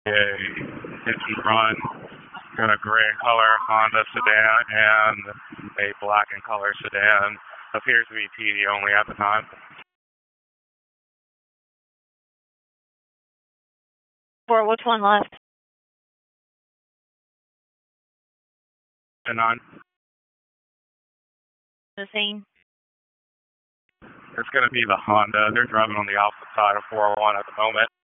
a run in a gray color Honda sedan and a black and color sedan. Appears to be TV only at the time. For which one left? And on. The scene. It's going to be the Honda. They're driving on the opposite side of 401 at the moment.